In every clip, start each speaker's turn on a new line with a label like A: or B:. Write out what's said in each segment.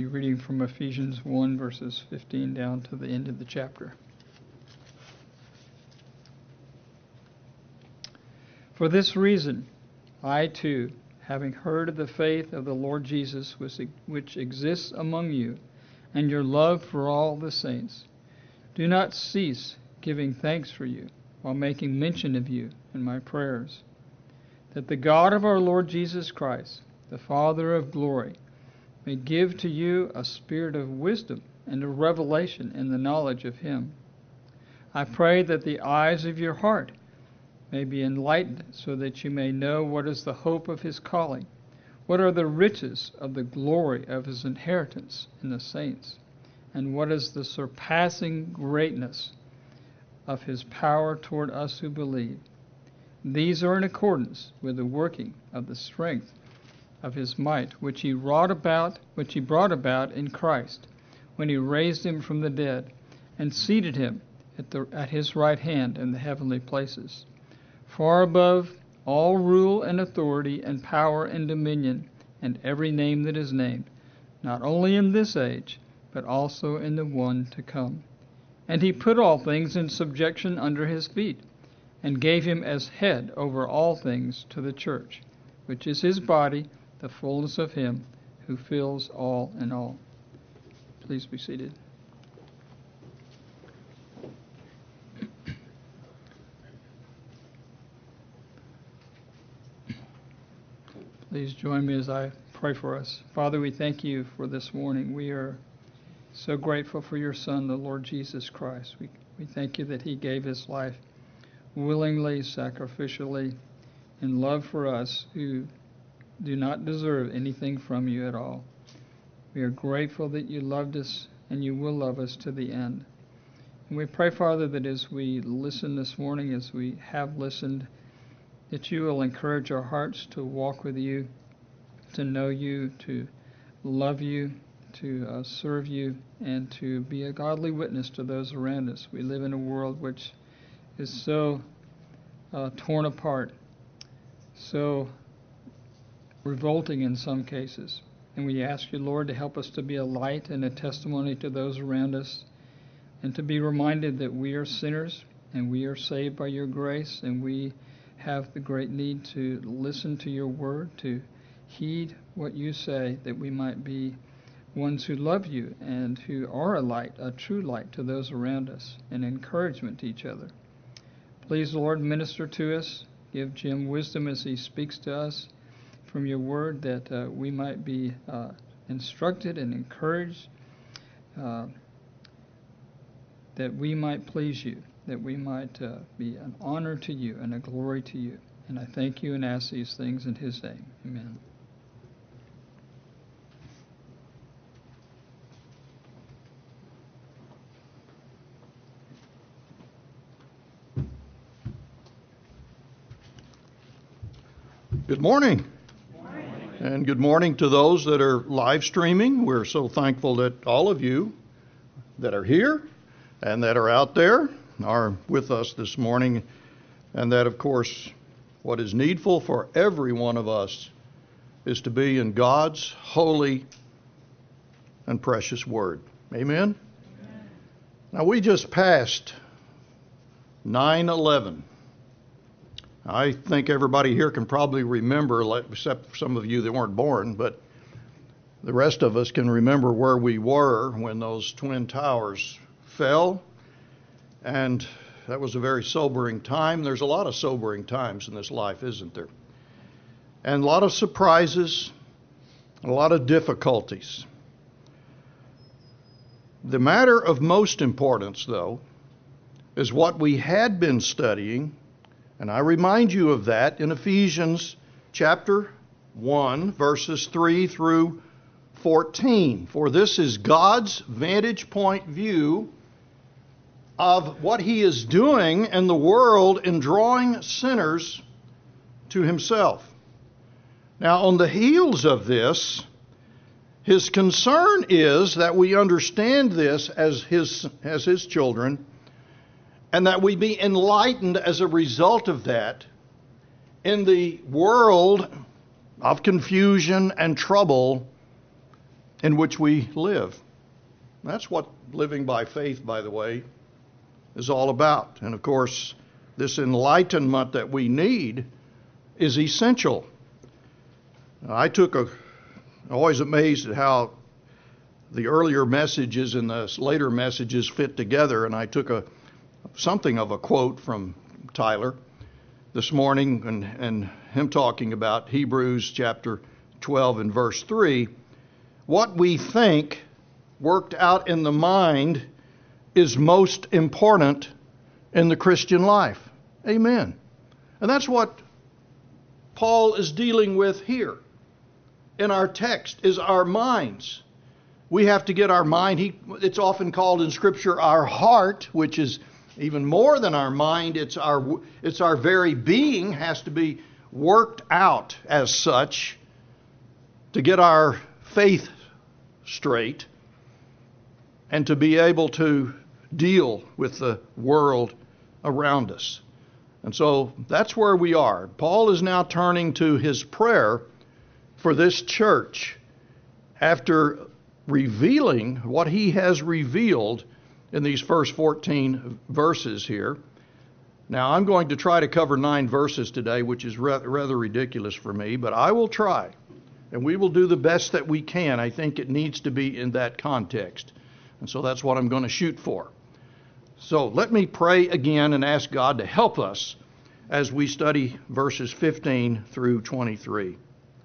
A: be reading from Ephesians 1, verses 15 down to the end of the chapter. For this reason, I too, having heard of the faith of the Lord Jesus which exists among you, and your love for all the saints, do not cease giving thanks for you, while making mention of you in my prayers, that the God of our Lord Jesus Christ, the Father of glory, may give to you a spirit of wisdom and of revelation in the knowledge of him. I pray that the eyes of your heart may be enlightened, so that you may know what is the hope of his calling, what are the riches of the glory of his inheritance in the saints, and what is the surpassing greatness of his power toward us who believe. These are in accordance with the working of the strength of his might, which he brought about in Christ, when he raised him from the dead, and seated him at his right hand in the heavenly places, far above all rule and authority and power and dominion, and every name that is named, not only in this age, but also in the one to come. And he put all things in subjection under his feet, and gave him as head over all things to the church, which is his body, the fullness of him who fills all in all. Please be seated. Please join me as I pray for us. Father, we thank you for this morning. We are so grateful for your Son, the Lord Jesus Christ. We thank you that he gave his life willingly, sacrificially, in love for us who do not deserve anything from you at all. We are grateful that you loved us and you will love us to the end. And we pray, Father, that as we listen this morning, as we have listened, that you will encourage our hearts to walk with you, to know you, to love you, to serve you, and to be a godly witness to those around us. We live in a world which is so torn apart, so revolting in some cases. And we ask you, Lord, to help us to be a light and a testimony to those around us, and to be reminded that we are sinners and we are saved by your grace, and we have the great need to listen to your word, to heed what you say, that we might be ones who love you and who are a light, a true light to those around us, and encouragement to each other. Please, Lord, minister to us. Give Jim wisdom as he speaks to us from your word, that we might be instructed and encouraged, that we might please you, that we might be an honor to you and a glory to you. And I thank you and ask these things in his name. Amen.
B: Good morning. Good morning. And good morning to those that are live streaming. We're so thankful that all of you that are here and that are out there are with us this morning, and that, of course, what is needful for every one of us is to be in God's holy and precious word. Amen? Amen. Now, we just passed 9/11. I think everybody here can probably remember, except for some of you that weren't born, but the rest of us can remember where we were when those Twin Towers fell. And that was a very sobering time. There's a lot of sobering times in this life, isn't there? And a lot of surprises, a lot of difficulties. The matter of most importance, though, is what we had been studying, and I remind you of that in Ephesians chapter 1, verses 3 through 14. For this is God's vantage point view of what he is doing in the world in drawing sinners to himself. Now, on the heels of this, his concern is that we understand this as his children, and that we be enlightened as a result of that in the world of confusion and trouble in which we live. That's what living by faith, by the way, is all about. And of course, this enlightenment that we need is essential. I'm always amazed at how the earlier messages and the later messages fit together, and I took something of a quote from Tyler this morning and him talking about Hebrews chapter 12 and verse 3. What we think worked out in the mind is most important in the Christian life. Amen. And that's what Paul is dealing with here in our text, is our minds. We have to get our mind, it's often called in Scripture our heart, which is even more than our mind. It's our very being has to be worked out as such to get our faith straight and to be able to deal with the world around us. And so that's where we are. Paul is now turning to his prayer for this church after revealing what he has revealed in these first 14 verses here. Now, I'm going to try to cover 9 verses today, which is rather ridiculous for me, but I will try. And we will do the best that we can. I think it needs to be in that context. And so that's what I'm going to shoot for. So let me pray again and ask God to help us as we study verses 15 through 23.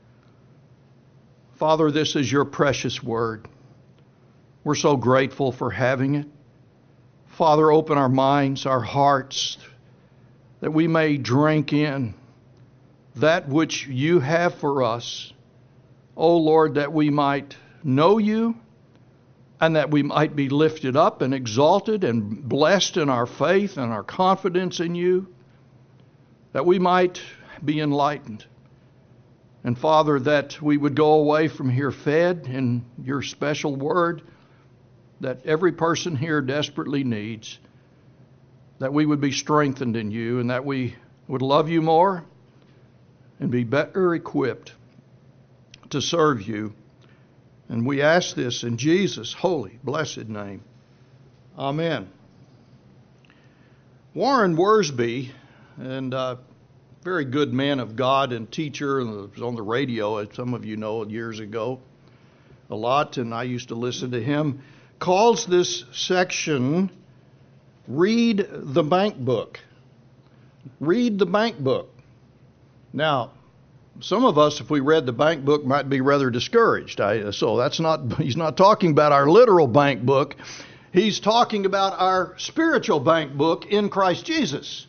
B: Father, this is your precious word. We're so grateful for having it. Father, open our minds, our hearts, that we may drink in that which you have for us. Oh Lord, that we might know you and that we might be lifted up and exalted and blessed in our faith and our confidence in you, that we might be enlightened. And Father, that we would go away from here fed in your special word that every person here desperately needs, that we would be strengthened in you and that we would love you more and be better equipped to serve you. And we ask this in Jesus' holy, blessed name. Amen. Warren Wiersbe, and very good man of God and teacher, and was on the radio, as some of you know, years ago, a lot, and I used to listen to him, calls this section, Read the Bank Book. Read the Bank Book. Now, some of us, if we read the bank book, might be rather discouraged. He's not talking about our literal bank book. He's talking about our spiritual bank book in Christ Jesus.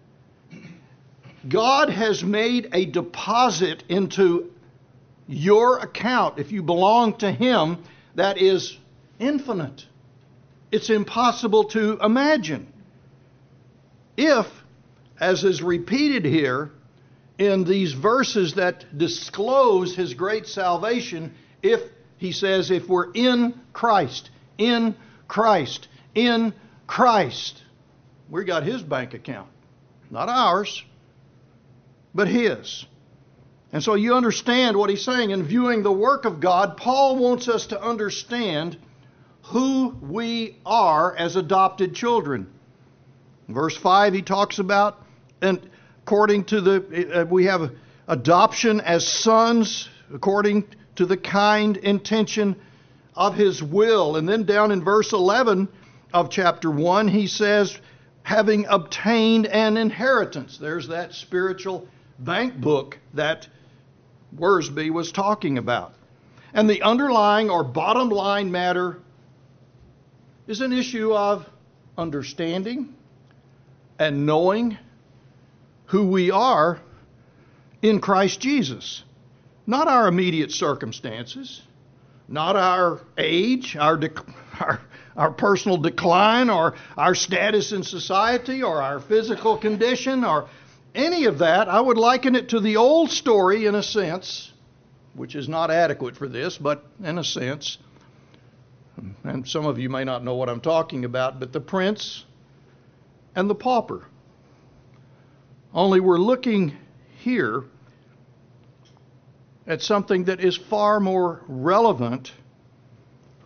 B: God has made a deposit into your account, if you belong to Him, that is infinite. It's impossible to imagine. If, as is repeated here in these verses that disclose His great salvation, if we're in Christ, in Christ, in Christ, we got His bank account. Not ours, but His. And so you understand what he's saying. In viewing the work of God, Paul wants us to understand who we are as adopted children. In verse 5, he talks about, and according to we have adoption as sons, according to the kind intention of His will. And then down in verse 11 of chapter 1, he says, having obtained an inheritance. There's that spiritual bank book that Wiersbe was talking about. And the underlying or bottom line matter is an issue of understanding and knowing who we are in Christ Jesus. Not our immediate circumstances, not our age, our personal decline, or our status in society, or our physical condition, or any of that. I would liken it to the old story in a sense, which is not adequate for this, but in a sense, and some of you may not know what I'm talking about, but the prince and the pauper. Only we're looking here at something that is far more relevant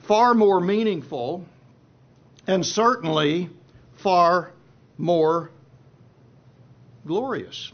B: far more meaningful, and certainly far more glorious.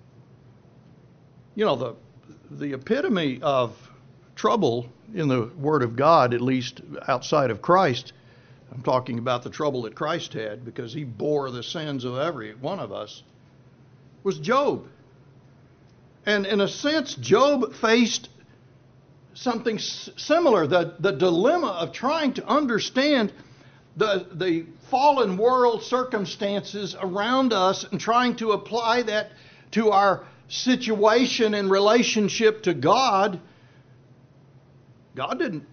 B: You know, the epitome of trouble in the Word of God, at least outside of Christ, I'm talking about the trouble that Christ had because he bore the sins of every one of us, was Job. And in a sense, Job faced something similar, the dilemma of trying to understand the fallen world circumstances around us and trying to apply that to our situation in relationship to God. God didn't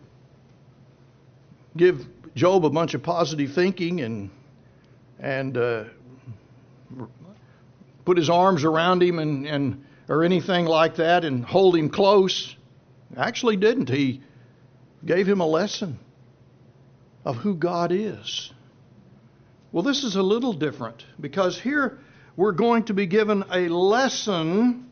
B: give Job a bunch of positive thinking and put his arms around him and or anything like that and hold him close. Actually didn't. He gave him a lesson of who God is. Well, this is a little different because here we're going to be given a lesson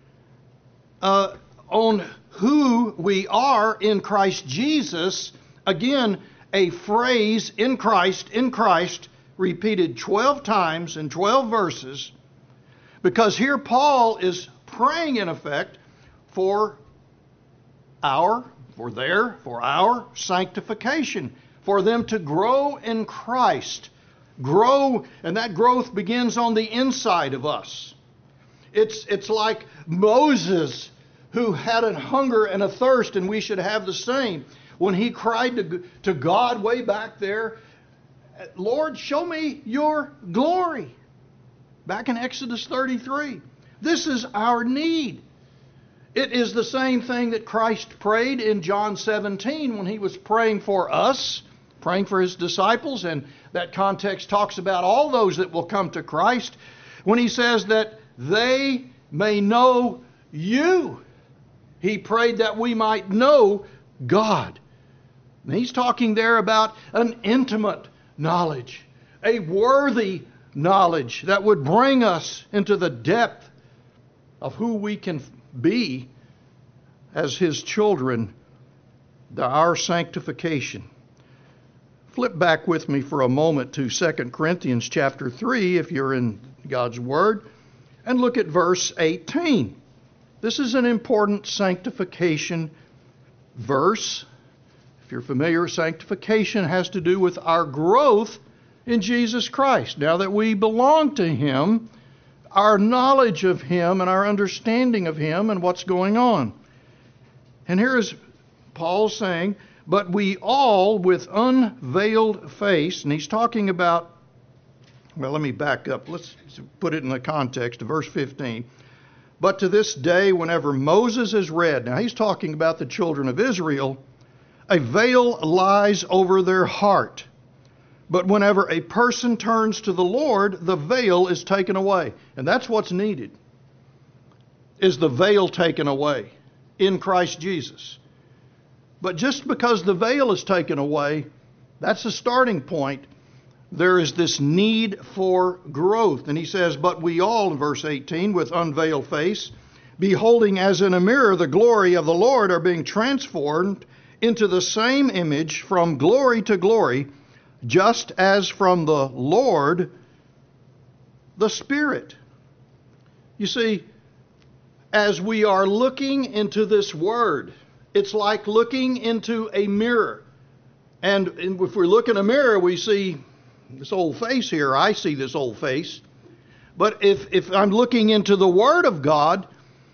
B: on who we are in Christ Jesus. Again, a phrase, in Christ, repeated 12 times in 12 verses, because here Paul is praying in effect for our sanctification, for them to grow in Christ. Grow, and that growth begins on the inside of us. It's like Moses, who had a hunger and a thirst, and we should have the same. When he cried to God way back there, Lord, show me your glory. Back in Exodus 33. This is our need. It is the same thing that Christ prayed in John 17 when he was praying for us, praying for his disciples, and that context talks about all those that will come to Christ, when he says that they may know you. He prayed that we might know God. And he's talking there about an intimate knowledge, a worthy knowledge that would bring us into the depth of who we can be as his children, our sanctification. Flip back with me for a moment to 2 Corinthians chapter 3, if you're in God's Word, and look at verse 18. This is an important sanctification verse. If you're familiar, sanctification has to do with our growth in Jesus Christ. Now that we belong to him, our knowledge of him and our understanding of him and what's going on. And here is Paul saying, but we all with unveiled face, and he's talking about, well, let me back up. Let's put it in the context of verse 15. But to this day, whenever Moses is read, now he's talking about the children of Israel, a veil lies over their heart. But whenever a person turns to the Lord, the veil is taken away. And that's what's needed, is the veil taken away in Christ Jesus. But just because the veil is taken away, that's the starting point. There is this need for growth. And he says, but we all, in verse 18, with unveiled face, beholding as in a mirror the glory of the Lord, are being transformed into the same image from glory to glory, just as from the Lord, the Spirit. You see, as we are looking into this Word, it's like looking into a mirror. And if we look in a mirror, we see this old face here. I see this old face. But if I'm looking into the Word of God,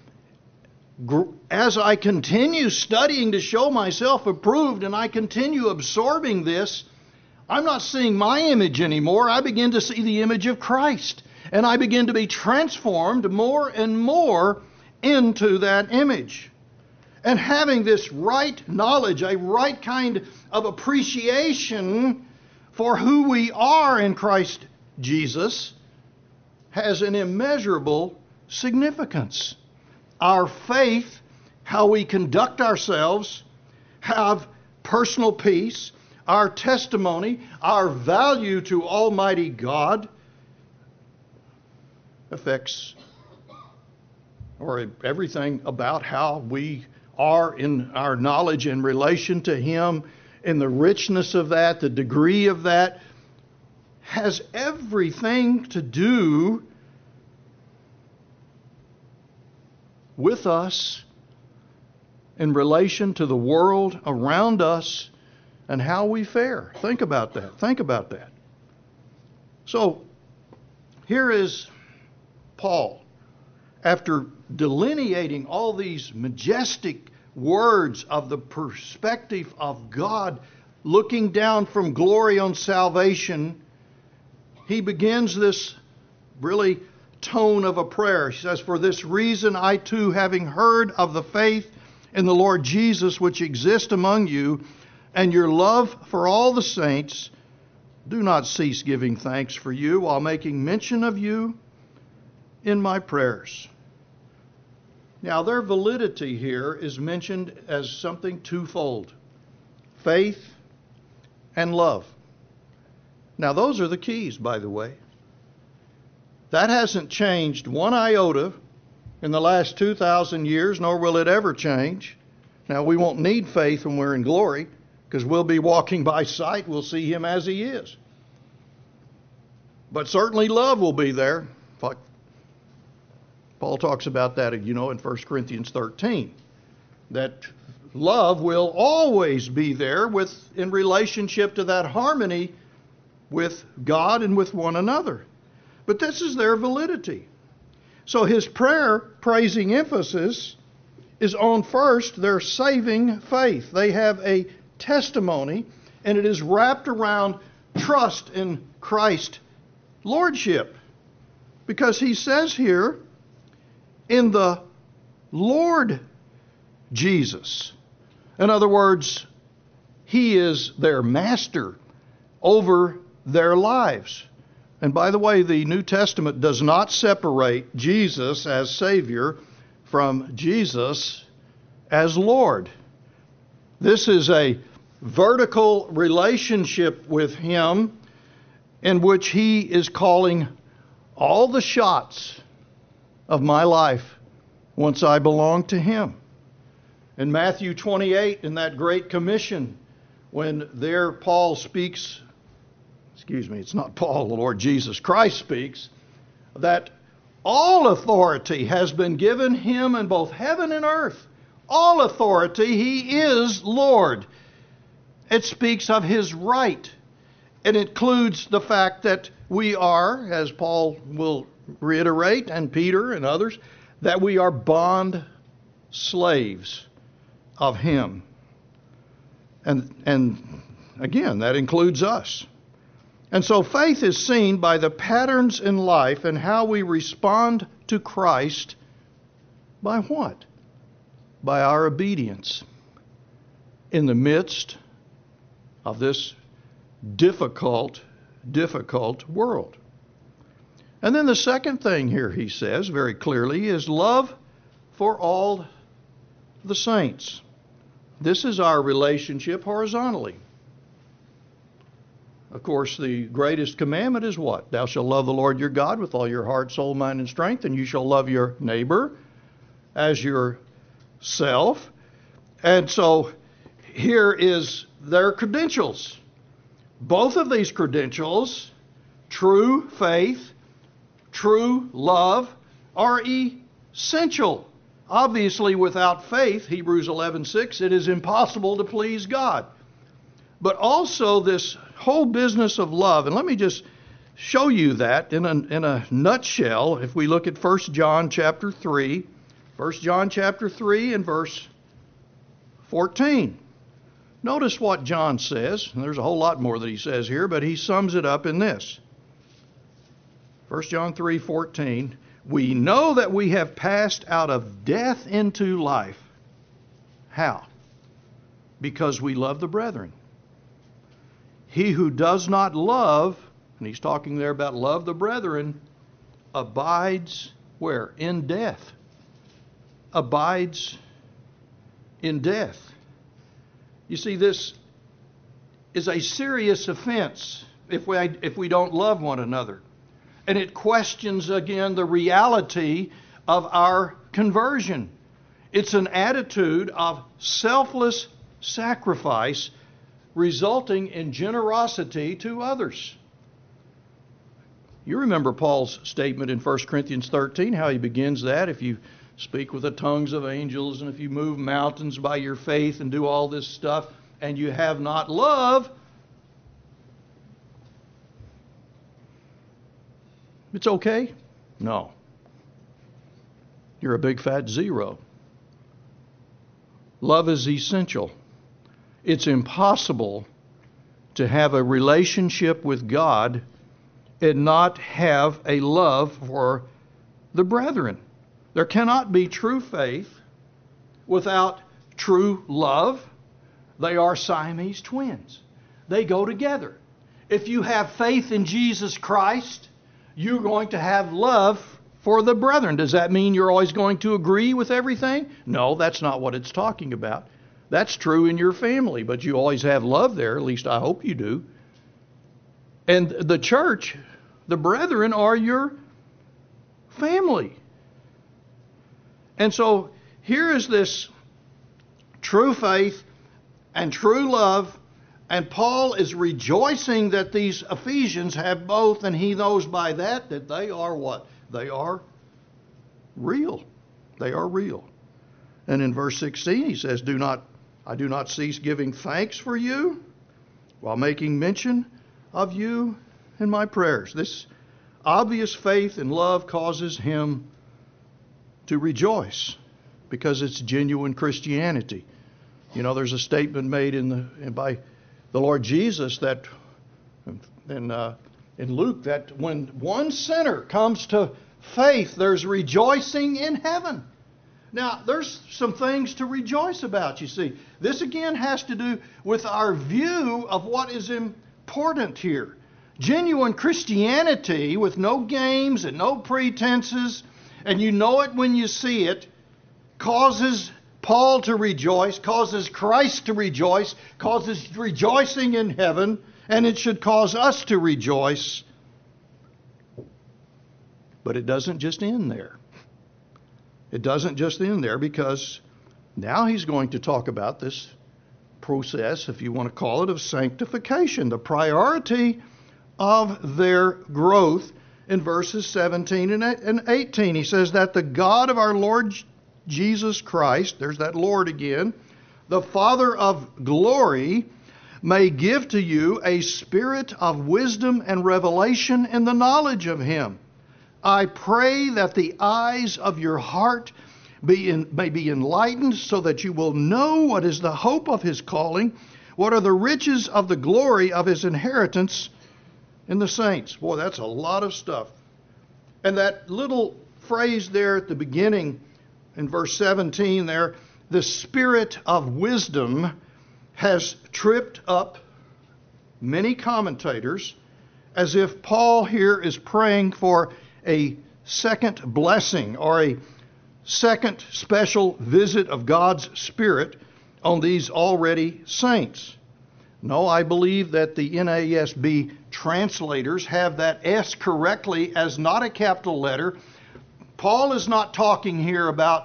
B: as I continue studying to show myself approved and I continue absorbing this, I'm not seeing my image anymore. I begin to see the image of Christ. And I begin to be transformed more and more into that image. And having this right knowledge, a right kind of appreciation for who we are in Christ Jesus, has an immeasurable significance. Our faith, how we conduct ourselves, have personal peace, our testimony, our value to Almighty God affects everything about how we are in our knowledge in relation to Him and the richness of that, the degree of that, has everything to do with us in relation to the world around us and how we fare. Think about that. Think about that. So, here is Paul, after delineating all these majestic words of the perspective of God, looking down from glory on salvation, he begins this really tone of a prayer. He says, "For this reason I too, having heard of the faith in the Lord Jesus which exists among you, and your love for all the saints, do not cease giving thanks for you while making mention of you in my prayers." Now, their validity here is mentioned as something twofold: faith and love. Now, those are the keys, by the way. That hasn't changed one iota in the last 2,000 years, nor will it ever change. Now, we won't need faith when we're in glory, because we'll be walking by sight. We'll see him as he is. But certainly love will be there. Paul talks about that, in 1 Corinthians 13, that love will always be there in relationship to that harmony with God and with one another. But this is their validity. So his praising emphasis is on first their saving faith. They have a testimony, and it is wrapped around trust in Christ's lordship. Because he says here, in the Lord Jesus. In other words, he is their master over their lives. And by the way, the New Testament does not separate Jesus as Savior from Jesus as Lord. This is a vertical relationship with him in which he is calling all the shots of my life once I belong to him. In Matthew 28, in that Great Commission, when there Paul speaks, it's not Paul, the Lord Jesus Christ speaks, that all authority has been given him in both heaven and earth. All authority, he is Lord. It speaks of his right. It includes the fact that we are, as Paul will reiterate, and Peter and others, that we are bond slaves of him. And again, that includes us. And so faith is seen by the patterns in life and how we respond to Christ by what? By our obedience in the midst of this difficult world. And then the second thing here he says very clearly is love for all the saints. This is our relationship horizontally. Of course, the greatest commandment is what? Thou shalt love the Lord your God with all your heart, soul, mind, and strength, and you shall love your neighbor as yourself. And so here is their credentials. Both of these credentials, true faith, true love, are essential. Obviously, without faith, Hebrews 11:6, it is impossible to please God. But also this whole business of love, and let me just show you that in a nutshell. If we look at 1 John chapter 3 and verse 14. Notice what John says, and there's a whole lot more that he says here, but he sums it up in this. 1 John 3:14, we know that we have passed out of death into life. How? Because we love the brethren. He who does not love, and he's talking there about love the brethren, abides where? In death. Abides in death. You see, this is a serious offense if we don't love one another. And it questions again the reality of our conversion. It's an attitude of selfless sacrifice resulting in generosity to others. You remember Paul's statement in 1 Corinthians 13, how he begins that. If you speak with the tongues of angels, and if you move mountains by your faith and do all this stuff, and you have not love, it's okay? No. You're a big fat zero. Love is essential. It's impossible to have a relationship with God and not have a love for the brethren. There cannot be true faith without true love. They are Siamese twins. They go together. If you have faith in Jesus Christ, you're going to have love for the brethren. Does that mean you're always going to agree with everything? No, that's not what it's talking about. That's true in your family, but you always have love there. At least I hope you do. And the church, the brethren, are your family. And so here is this true faith and true love, and Paul is rejoicing that these Ephesians have both, and he knows by that they are what? They are real. They are real. And in verse 16 he says, I do not cease giving thanks for you while making mention of you in my prayers. This obvious faith and love causes him to rejoice because it's genuine Christianity. You know, there's a statement made by the Lord Jesus that in Luke that when one sinner comes to faith, there's rejoicing in heaven. Now, there's some things to rejoice about, you see. This again has to do with our view of what is important here. Genuine Christianity with no games and no pretenses, and you know it when you see it, causes Paul to rejoice, causes Christ to rejoice, causes rejoicing in heaven, and it should cause us to rejoice. But it doesn't just end there. It doesn't just end there, because now he's going to talk about this process, if you want to call it, of sanctification, the priority of their growth in verses 17 and 18. He says that the God of our Lord Jesus Christ, there's that Lord again, the Father of glory, may give to you a spirit of wisdom and revelation in the knowledge of Him. I pray that the eyes of your heart may be enlightened, so that you will know what is the hope of His calling, what are the riches of the glory of His inheritance in the saints. Boy, that's a lot of stuff. And that little phrase there at the beginning in verse 17 there, the spirit of wisdom, has tripped up many commentators, as if Paul here is praying for a second blessing or a second special visit of God's Spirit on these already saints. No, I believe that the NASB translators have that S correctly as not a capital letter. Paul is not talking here about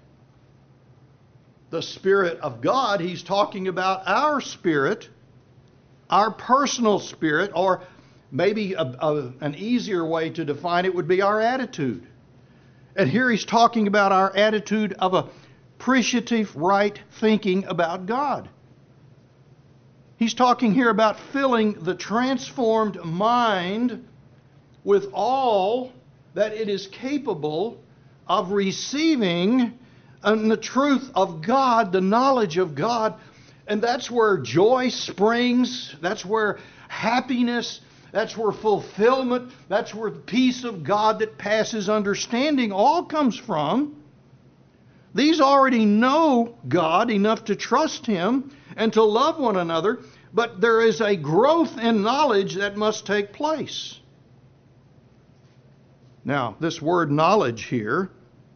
B: the Spirit of God. He's talking about our spirit, our personal spirit, or maybe an easier way to define it would be our attitude. And here he's talking about our attitude of appreciative right thinking about God. He's talking here about filling the transformed mind with all that it is capable of receiving the truth of God, the knowledge of God. And that's where joy springs. That's where happiness, that's where fulfillment, that's where the peace of God that passes understanding all comes from. These already know God enough to trust Him and to love one another, but there is a growth in knowledge that must take place. Now, this word knowledge here,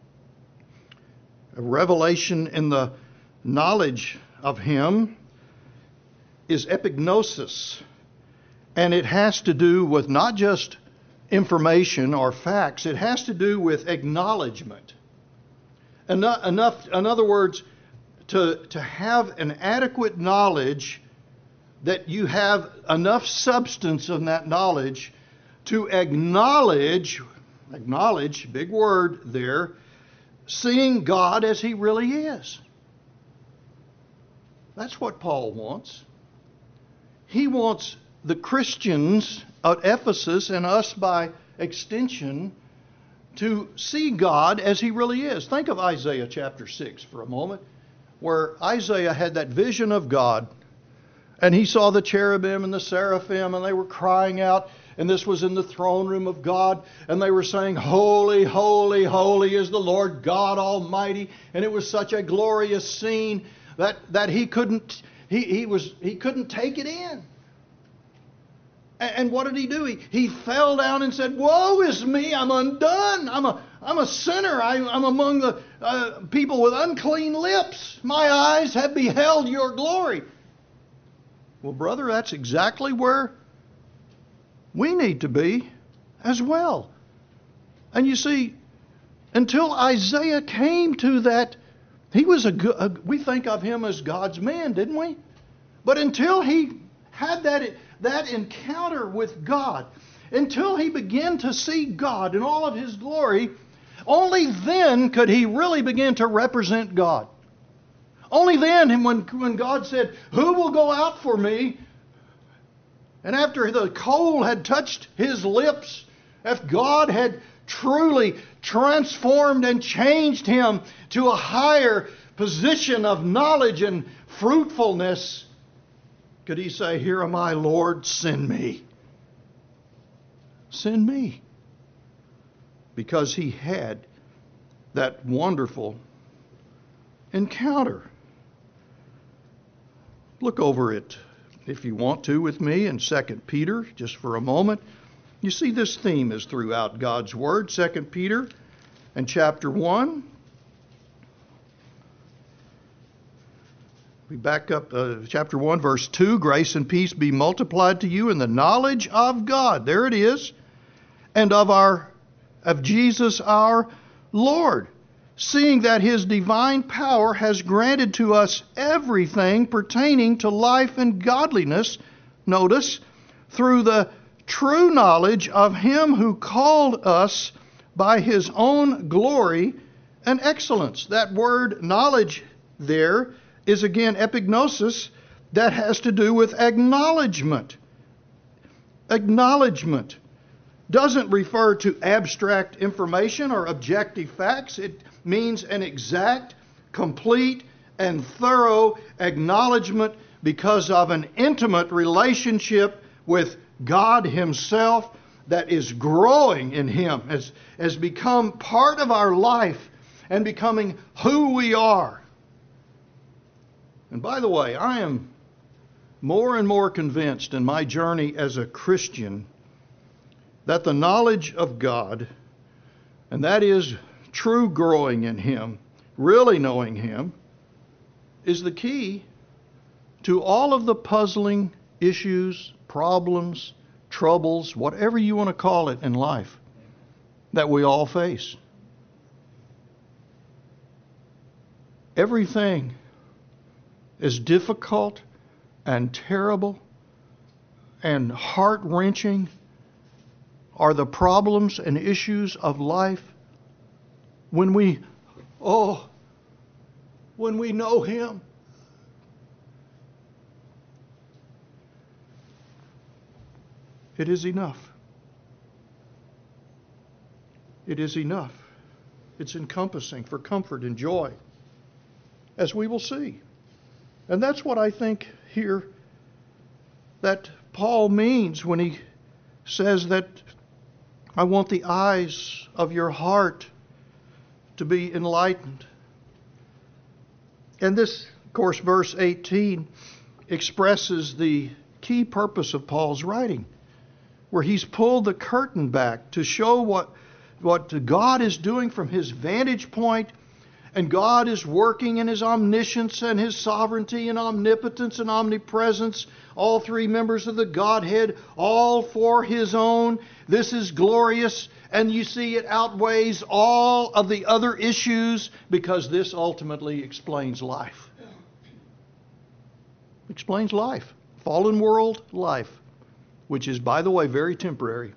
B: a revelation in the knowledge of Him, is epignosis. And it has to do with not just information or facts, it has to do with acknowledgement. In other words, to have an adequate knowledge that you have enough substance in that knowledge to acknowledge, big word there, seeing God as He really is. That's what Paul wants. He wants the Christians at Ephesus and us by extension to see God as He really is. Think of Isaiah chapter 6 for a moment, where Isaiah had that vision of God, and he saw the cherubim and the seraphim, and they were crying out, and this was in the throne room of God, and they were saying, "Holy, holy, holy is the Lord God Almighty." And it was such a glorious scene that he couldn't take it in. And what did he do? He fell down and said, "Woe is me! I'm undone. I'm a sinner. I'm among the people with unclean lips. My eyes have beheld your glory." Well, brother, that's exactly where we need to be as well. And you see, until Isaiah came to that, he was we think of him as God's man, didn't we? But until he had that encounter with God, until he began to see God in all of His glory, only then could he really begin to represent God. Only then, when God said, "Who will go out for me?" And after the coal had touched his lips, if God had truly transformed and changed him to a higher position of knowledge and fruitfulness, could he say, "Here am I, Lord, send me. Send me." Because he had that wonderful encounter. Look over it, if you want to, with me in 2 Peter, just for a moment. You see, this theme is throughout God's Word. 2 Peter and chapter 1. We back up, chapter 1, verse 2. "Grace and peace be multiplied to you in the knowledge of God." There it is. "And of Jesus our Lord, seeing that His divine power has granted to us everything pertaining to life and godliness," notice, "through the true knowledge of Him who called us by His own glory and excellence." That word knowledge there is again epignosis, that has to do with acknowledgement. Acknowledgement doesn't refer to abstract information or objective facts. It means an exact, complete, and thorough acknowledgement because of an intimate relationship with God Himself that is growing in Him, has become part of our life and becoming who we are. And by the way, I am more and more convinced in my journey as a Christian that the knowledge of God, and that is true growing in Him, really knowing Him, is the key to all of the puzzling issues, problems, troubles, whatever you want to call it in life, that we all face. Everything as difficult and terrible and heart-wrenching are the problems and issues of life when we know Him. It is enough. It is enough. It's encompassing for comfort and joy, as we will see. And that's what I think here that Paul means when he says that I want the eyes of your heart to be enlightened. And this, of course, verse 18 expresses the key purpose of Paul's writing, where he's pulled the curtain back to show what God is doing from His vantage point. And God is working in His omniscience and His sovereignty and omnipotence and omnipresence, all three members of the Godhead, all for His own. This is glorious, and you see it outweighs all of the other issues because this ultimately explains life. Explains life. fallen world life, which is, by the way, very temporary.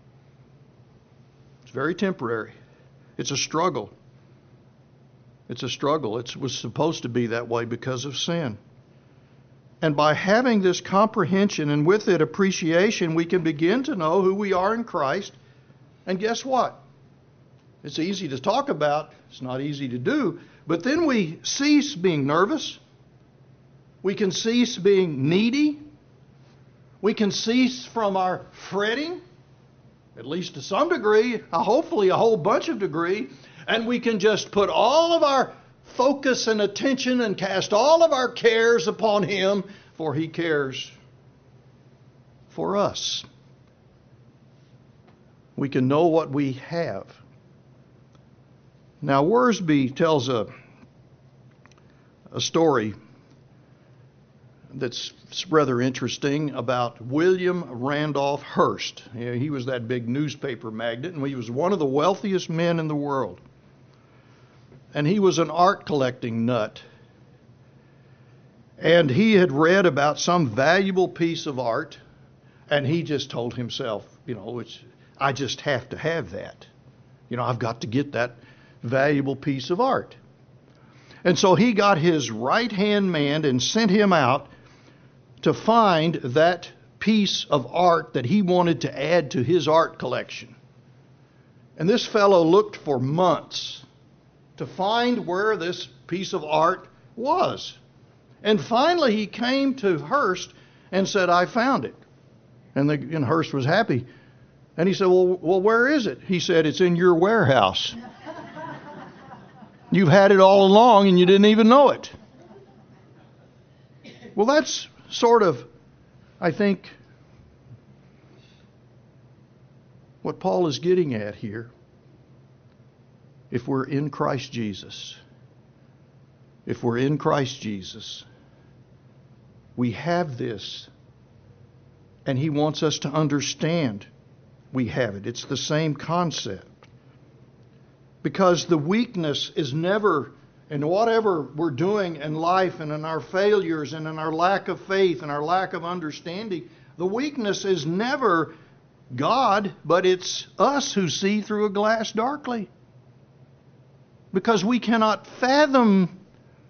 B: It's very temporary. It's a struggle. It's a struggle. It was supposed to be that way because of sin. And by having this comprehension and with it appreciation, we can begin to know who we are in Christ. And guess what? It's easy to talk about. It's not easy to do. But then we cease being nervous. We can cease being needy. We can cease from our fretting, at least to some degree, hopefully a whole bunch of degree. And we can just put all of our focus and attention and cast all of our cares upon Him, for He cares for us. We can know what we have. Now, Worsby tells a story that's rather interesting about William Randolph Hearst. He was that big newspaper magnate, and he was one of the wealthiest men in the world. And he was an art collecting nut. And he had read about some valuable piece of art, and he just told himself, I just have to have that. I've got to get that valuable piece of art. And so he got his right-hand man and sent him out to find that piece of art that he wanted to add to his art collection. And this fellow looked for months to find where this piece of art was. And finally he came to Hearst and said, I found it. And Hearst was happy. And he said, well, where is it? He said, it's in your warehouse. You've had it all along and you didn't even know it. Well, that's sort of, I think, what Paul is getting at here. If we're in Christ Jesus, we have this, and He wants us to understand we have it. It's the same concept. Because the weakness is never, in whatever we're doing in life and in our failures and in our lack of faith and our lack of understanding, the weakness is never God, but it's us who see through a glass darkly. Because we cannot fathom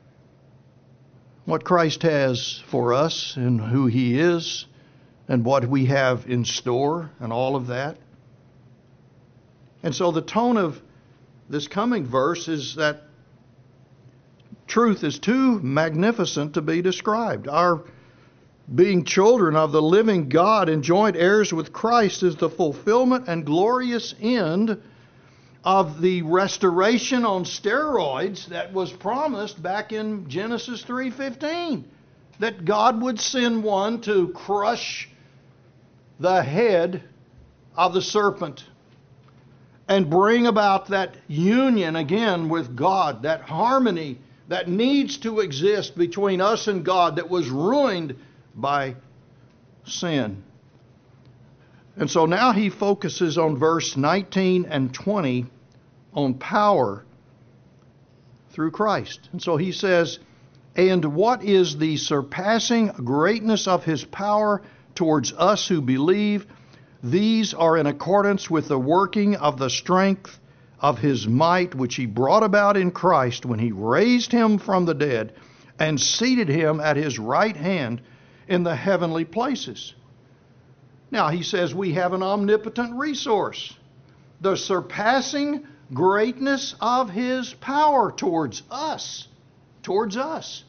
B: what Christ has for us and who He is and what we have in store and all of that. And so the tone of this coming verse is that truth is too magnificent to be described. Our being children of the living God and joint heirs with Christ is the fulfillment and glorious end of the restoration on steroids that was promised back in Genesis 3:15. That God would send one to crush the head of the serpent and bring about that union again with God, that harmony that needs to exist between us and God that was ruined by sin. And so now he focuses on verse 19 and 20 on power through Christ. And so he says, and what is the surpassing greatness of His power towards us who believe? These are in accordance with the working of the strength of His might, which He brought about in Christ when He raised Him from the dead and seated Him at His right hand in the heavenly places. Now, he says we have an omnipotent resource. The surpassing greatness of His power towards us. Towards us.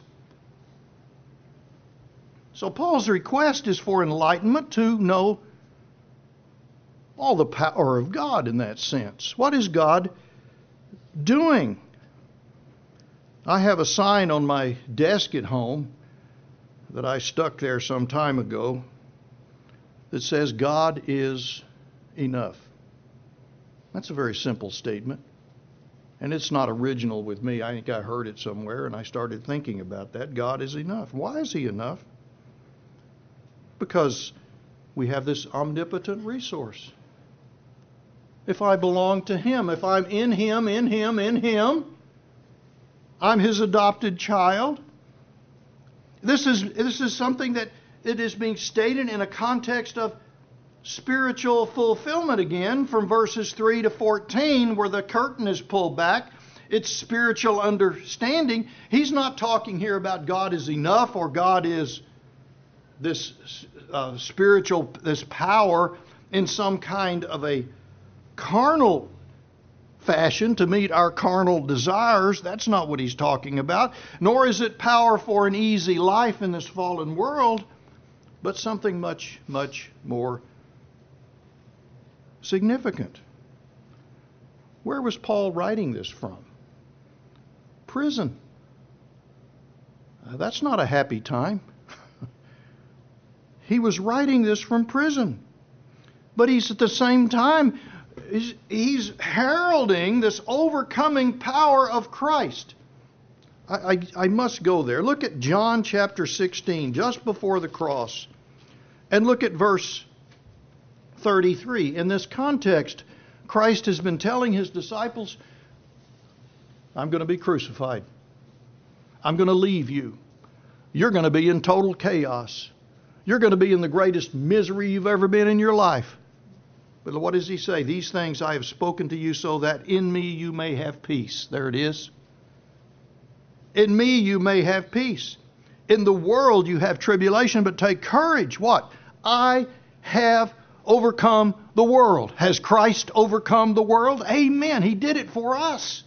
B: So Paul's request is for enlightenment to know all the power of God in that sense. What is God doing? I have a sign on my desk at home that I stuck there some time ago that says, God is enough. That's a very simple statement. And it's not original with me. I think I heard it somewhere and I started thinking about that. God is enough. Why is He enough? Because we have this omnipotent resource. If I belong to Him, if I'm in Him, I'm His adopted child. This is something that it is being stated in a context of spiritual fulfillment again from verses 3 to 14 where the curtain is pulled back. It's spiritual understanding. He's not talking here about God is enough or God is this spiritual, this power in some kind of a carnal fashion to meet our carnal desires. That's not what he's talking about. Nor is it power for an easy life in this fallen world, but something much, much more significant. Where was Paul writing this from? Prison. That's not a happy time. He was writing this from prison. But he's at the same time, he's heralding this overcoming power of Christ. I must go there. Look at John chapter 16, just before the cross. And look at verse 33. In this context, Christ has been telling his disciples, I'm going to be crucified. I'm going to leave you. You're going to be in total chaos. You're going to be in the greatest misery you've ever been in your life. But what does he say? These things I have spoken to you so that in me you may have peace. There it is. In me you may have peace. In the world you have tribulation, but take courage. What? I have overcome the world. Has Christ overcome the world? Amen. He did it for us.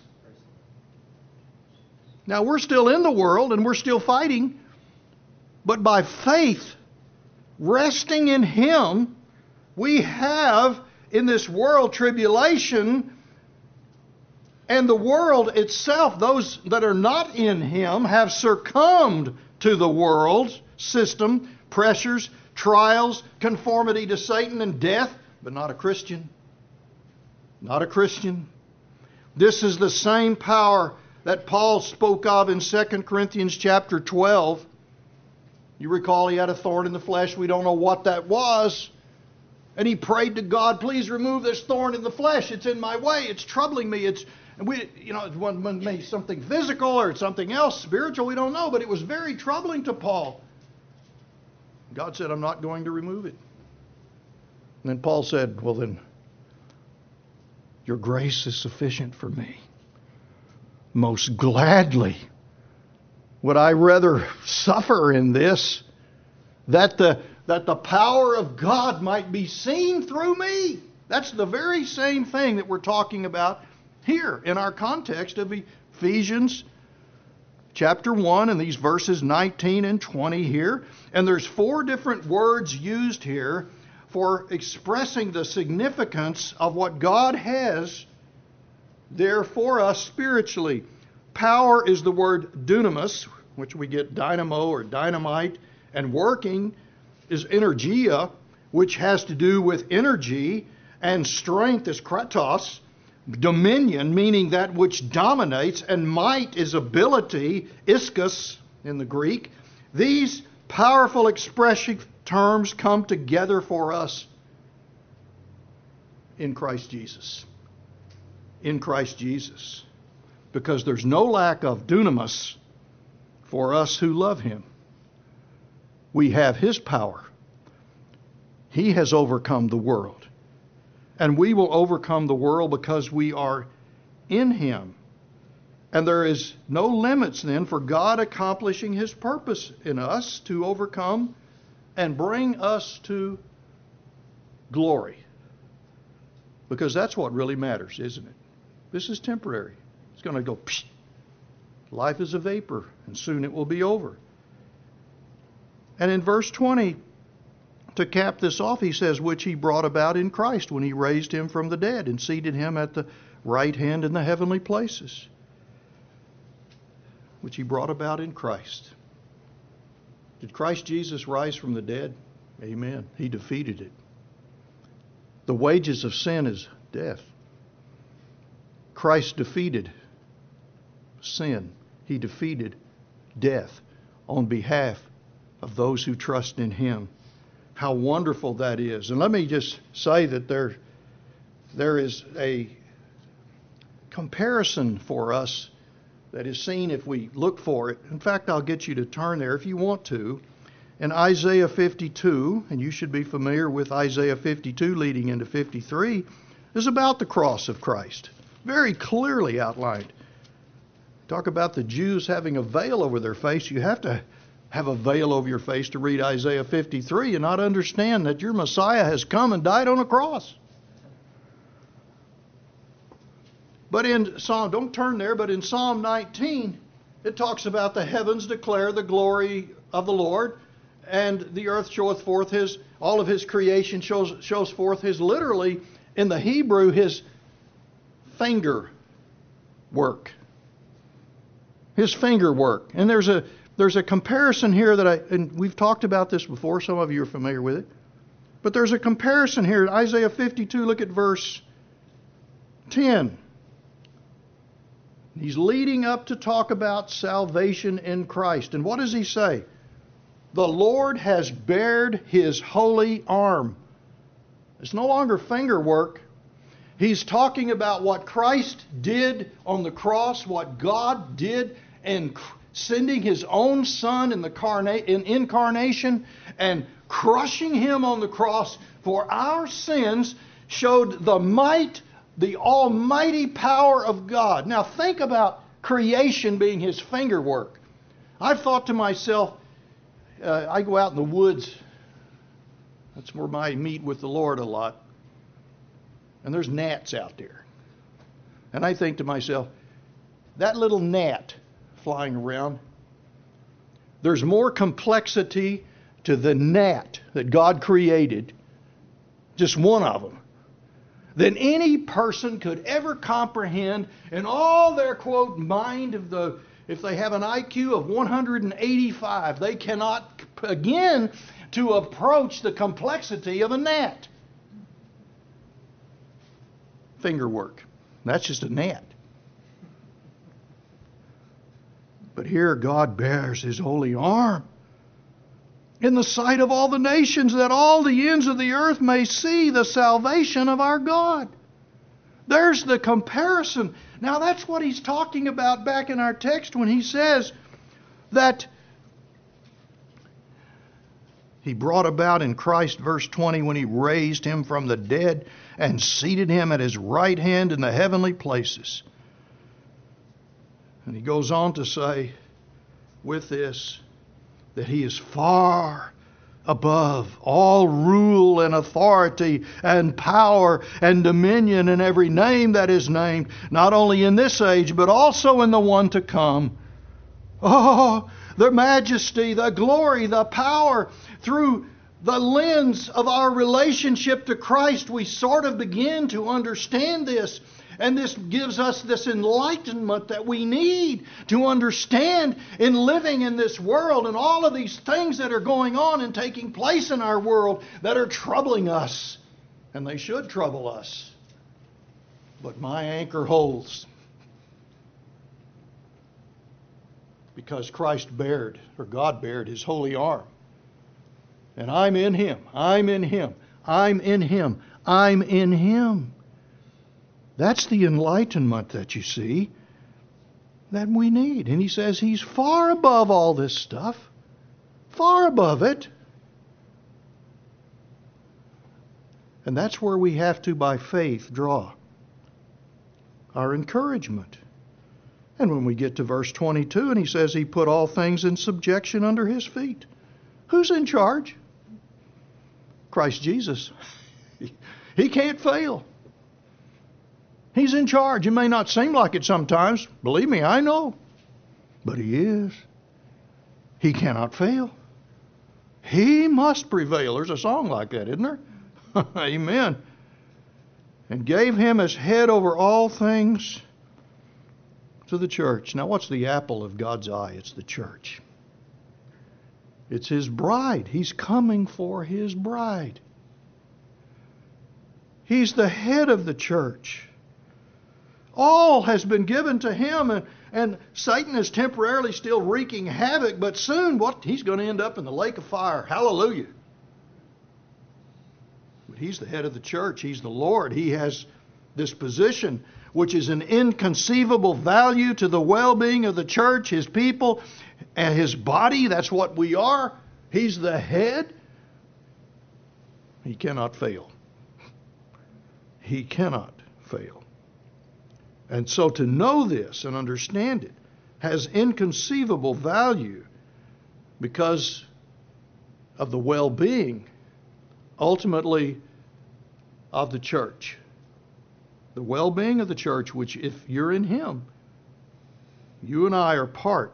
B: Now we're still in the world and we're still fighting, but by faith, resting in Him, we have in this world tribulation, and the world itself, those that are not in Him, have succumbed to the world's system, pressures, trials, conformity to Satan and death, but not a Christian. Not a Christian. This is the same power that Paul spoke of in 2 Corinthians chapter 12. You recall he had a thorn in the flesh. We don't know what that was. And he prayed to God, please remove this thorn in the flesh. It's in my way. It's troubling me. It's maybe something physical or something else spiritual. We don't know. But it was very troubling to Paul. God said, I'm not going to remove it. And then Paul said, well then, your grace is sufficient for me. Most gladly would I rather suffer in this, that the power of God might be seen through me. That's the very same thing that we're talking about here in our context of Ephesians chapter 1 and these verses 19 and 20 here. And there's 4 different words used here for expressing the significance of what God has there for us spiritually. Power is the word dunamis, which we get dynamo or dynamite, and working is energia, which has to do with energy, and strength is kratos, dominion, meaning that which dominates, and might is ability, ischus in the Greek. These powerful expressive terms come together for us in Christ Jesus. In Christ Jesus. Because there's no lack of dunamis for us who love Him. We have His power. He has overcome the world. And we will overcome the world because we are in Him. And there is no limits then for God accomplishing His purpose in us to overcome and bring us to glory. Because that's what really matters, isn't it? This is temporary. It's going to go, psh. Life is a vapor, and soon it will be over. And in verse 20, to cap this off, he says, which He brought about in Christ when He raised Him from the dead and seated Him at the right hand in the heavenly places. Which He brought about in Christ. Did Christ Jesus rise from the dead? Amen. He defeated it. The wages of sin is death. Christ defeated sin. He defeated death on behalf of those who trust in Him. How wonderful that is. And let me just say that there is a comparison for us that is seen if we look for it. In fact, I'll get you to turn there if you want to. in Isaiah 52, and you should be familiar with Isaiah 52 leading into 53, is about the cross of Christ. Very clearly outlined. Talk about the Jews having a veil over their face. You have to have a veil over your face to read Isaiah 53 and not understand that your Messiah has come and died on a cross. But in Psalm, don't turn there, but in Psalm 19, it talks about the heavens declare the glory of the Lord, and the earth showeth forth all of his creation shows forth his, literally, in the Hebrew, his finger work. His finger work. And there's a comparison here and we've talked about this before, some of you are familiar with it. But there's a comparison here in Isaiah 52, look at verse 10. He's leading up to talk about salvation in Christ. And what does he say? The Lord has bared his holy arm. It's no longer finger work. He's talking about what Christ did on the cross, what God did in sending his own Son in incarnation and crushing him on the cross for our sins, showed the might, the almighty power of God. Now think about creation being his finger work. I've thought to myself, I go out in the woods. That's where I meet with the Lord a lot. And there's gnats out there. And I think to myself, that little gnat flying around, there's more complexity to the gnat that God created, just one of them, than any person could ever comprehend in all their, quote, mind of the, if they have an IQ of 185, they cannot begin to approach the complexity of a gnat. Finger work. That's just a gnat. But here God bears his holy arm in the sight of all the nations, that all the ends of the earth may see the salvation of our God. There's the comparison. Now that's what he's talking about back in our text when he says that he brought about in Christ, verse 20, when he raised him from the dead and seated him at his right hand in the heavenly places. And he goes on to say with this, that he is far above all rule and authority and power and dominion and every name that is named, not only in this age, but also in the one to come. Oh, the majesty, the glory, the power. Through the lens of our relationship to Christ, we sort of begin to understand this. And this gives us this enlightenment that we need to understand in living in this world and all of these things that are going on and taking place in our world that are troubling us. And they should trouble us. But my anchor holds. Because Christ bared, or God bared, his holy arm. And I'm in him. I'm in him. I'm in him. I'm in him. That's the enlightenment that you see that we need. And he says he's far above all this stuff. Far above it. And that's where we have to, by faith, draw our encouragement. And when we get to verse 22, and he says he put all things in subjection under his feet. Who's in charge? Christ Jesus. He can't fail. He's in charge. It may not seem like it sometimes. Believe me, I know. But he is. He cannot fail. He must prevail. There's a song like that, isn't there? Amen. And gave him as head over all things to the church. Now, what's the apple of God's eye? It's the church. It's his bride. He's coming for his bride. He's the head of the church. All has been given to him, and Satan is temporarily still wreaking havoc, but soon he's going to end up in the lake of fire. Hallelujah. But he's the head of the church. He's the Lord. He has this position, which is an inconceivable value to the well-being of the church, his people, and his body. That's what we are. He's the head. He cannot fail. He cannot fail. And so to know this and understand it has inconceivable value because of the well-being, ultimately, of the church. The well-being of the church, which if you're in Him, you and I are part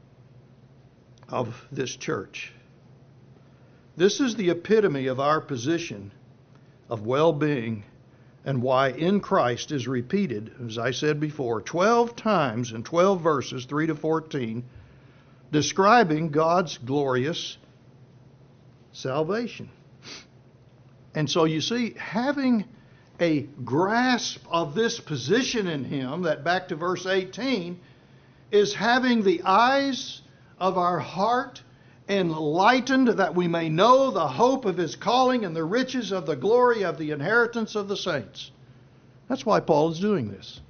B: of this church. This is the epitome of our position of well-being and why in Christ is repeated, as I said before, 12 times in 12 verses, 3 to 14, describing God's glorious salvation. And so you see, having a grasp of this position in Him, that back to verse 18, is having the eyes of our heart enlightened that we may know the hope of His calling and the riches of the glory of the inheritance of the saints. That's why Paul is doing this.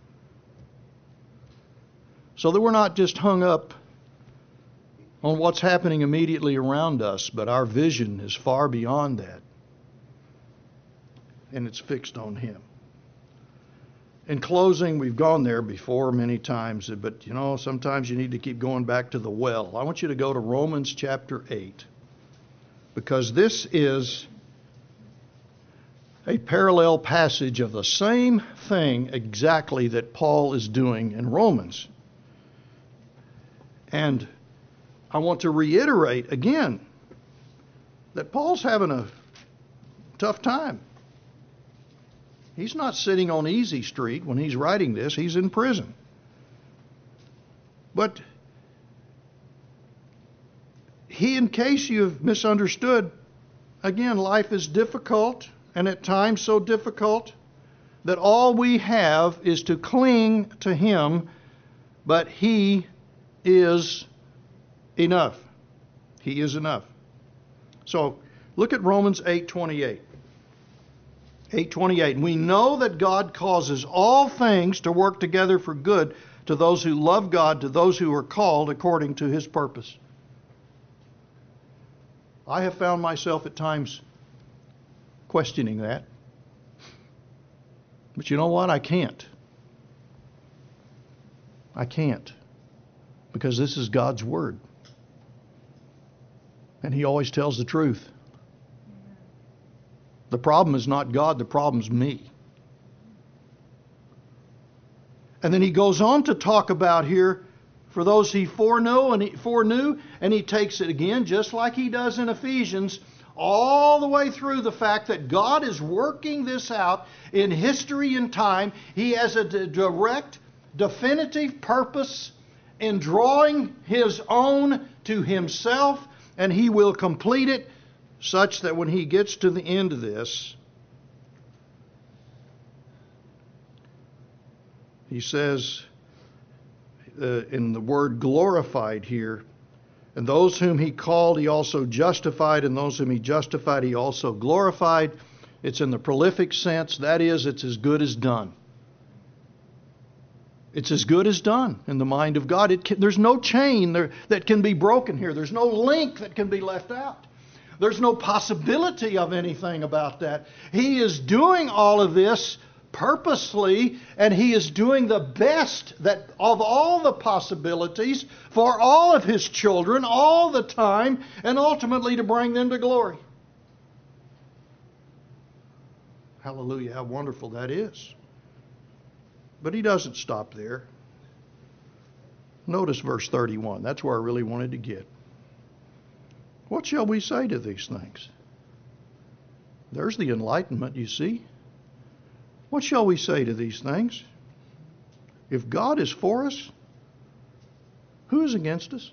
B: So that we're not just hung up on what's happening immediately around us, but our vision is far beyond that. And it's fixed on Him. In closing, we've gone there before many times, but sometimes you need to keep going back to the well. I want you to go to Romans chapter 8, because this is a parallel passage of the same thing exactly that Paul is doing in Romans. And I want to reiterate again that Paul's having a tough time. He's not sitting on easy street when he's writing this. He's in prison. But in case you've misunderstood, again, life is difficult, and at times so difficult that all we have is to cling to Him, but He is enough. He is enough. So look at Romans 8:28. 8:28. We know that God causes all things to work together for good to those who love God, to those who are called according to His purpose. I have found myself at times questioning that. But you know what? I can't. I can't. Because this is God's Word. And He always tells the truth. The problem is not God, the problem's me. And then he goes on to talk about here, for those He foreknew, and he takes it again, just like he does in Ephesians, all the way through the fact that God is working this out in history and time. He has a direct, definitive purpose in drawing His own to Himself, and He will complete it such that when He gets to the end of this, He says in the word glorified here, and those whom He called He also justified, and those whom He justified He also glorified. It's in the prolific sense, that is, it's as good as done. It's as good as done in the mind of God. There's no chain that can be broken here. There's no link that can be left out. There's no possibility of anything about that. He is doing all of this purposely, and He is doing the best that of all the possibilities for all of His children all the time, and ultimately to bring them to glory. Hallelujah, how wonderful that is. But He doesn't stop there. Notice verse 31. That's where I really wanted to get. What shall we say to these things? There's the enlightenment, you see. What shall we say to these things? If God is for us, who is against us?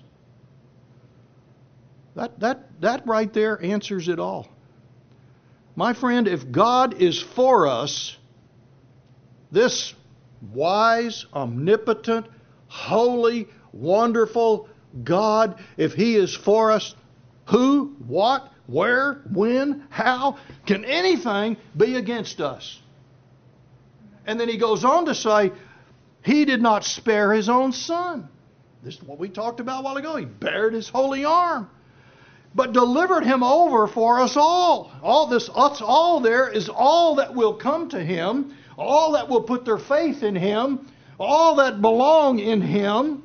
B: That right there answers it all. My friend, if God is for us, this wise, omnipotent, holy, wonderful God, if He is for us, who, what, where, when, how can anything be against us? And then he goes on to say, He did not spare His own Son. This is what we talked about a while ago. He bared His holy arm. but delivered him over for us all. All this us all there is all that will come to him, all that will put their faith in him, all that belong in him.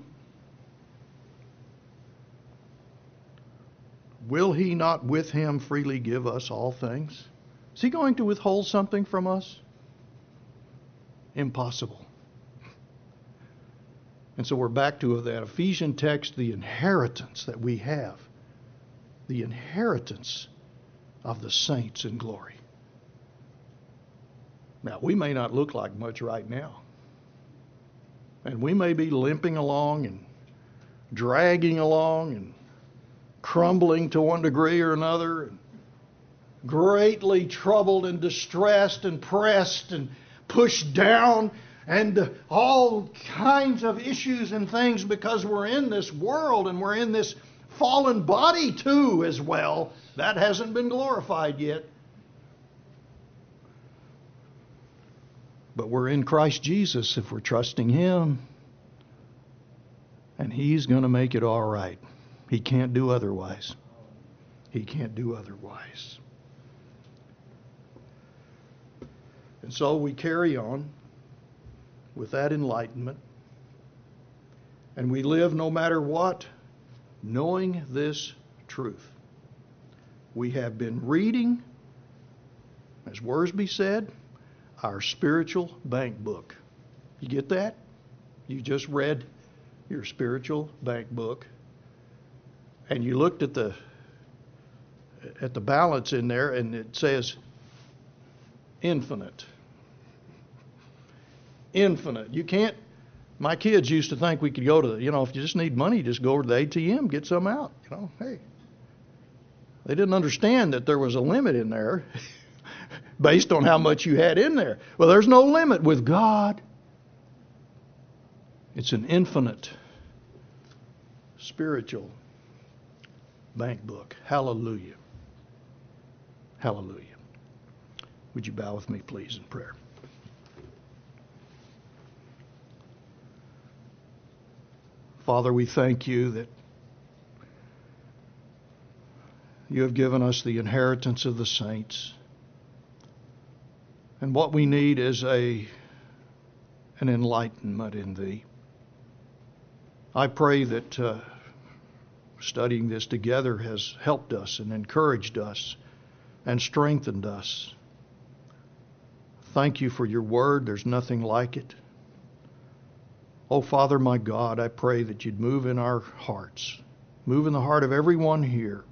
B: Will he not with him freely give us all things? Is he going to withhold something from us? Impossible. And so we're back to that Ephesian text, the inheritance that we have. The inheritance of the saints in glory. Now, we may not look like much right now. And we may be limping along and dragging along and crumbling to one degree or another, and greatly troubled and distressed and pressed and pushed down, and all kinds of issues and things, because we're in this world and we're in this fallen body too as well. That hasn't been glorified yet. But we're in Christ Jesus if we're trusting him. And he's going to make it all right. He can't do otherwise. He can't do otherwise. And so we carry on with that enlightenment. And we live no matter what, knowing this truth. We have been reading, as Worsby said, our spiritual bank book. You get that? You just read your spiritual bank book, and you looked at the balance in there, and it says infinite. Infinite. You can't. My kids used to think we could go to, if you just need money, just go over to the ATM, get some out. Hey. They didn't understand that there was a limit in there based on how much you had in there. Well, there's no limit with God. It's an infinite spiritual bank book. Hallelujah. Hallelujah. Would you bow with me, please, in prayer? Father, we thank you that you have given us the inheritance of the saints. And what we need is an enlightenment in thee. I pray that studying this together has helped us and encouraged us and strengthened us. Thank you for your word. There's nothing like it. Oh, Father, my God, I pray that you'd move in our hearts, move in the heart of everyone here,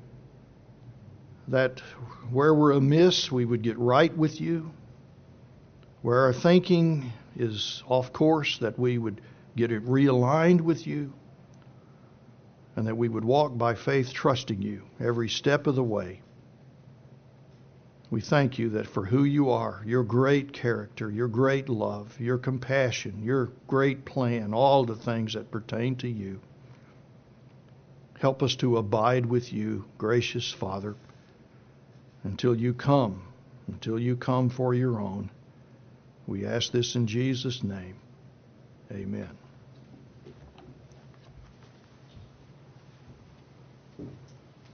B: that where we're amiss, we would get right with you. Where our thinking is off course, that we would get it realigned with you, and that we would walk by faith, trusting you every step of the way. We thank you that for who you are, your great character, your great love, your compassion, your great plan, all the things that pertain to you. Help us to abide with you, gracious Father, until you come for your own. We ask this in Jesus' name. Amen.